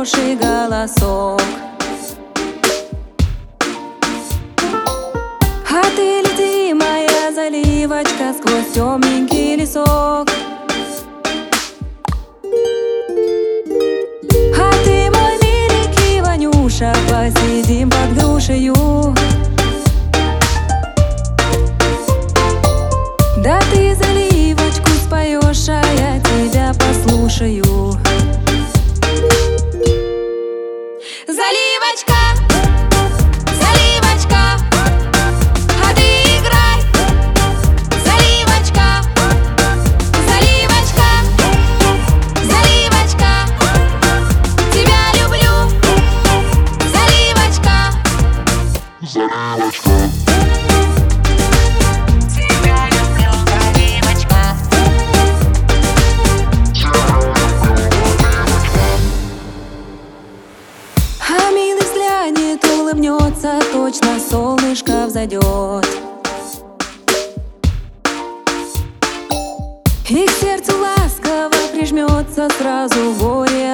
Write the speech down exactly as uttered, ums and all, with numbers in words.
хороший голосок. А ты лети, моя заливочка, сквозь темненький лесок. А ты, мой миленький Ванюша, посидим под грушею. Да ты заливочку споешь, а я тебя послушаю. Заливочка, заливочка, а ты играй. Заливочка, заливочка, заливочка, тебя люблю. Заливочка, заливочка. А милый взглянет, улыбнется, точно солнышко взойдет. И к сердцу ласково прижмется, сразу горе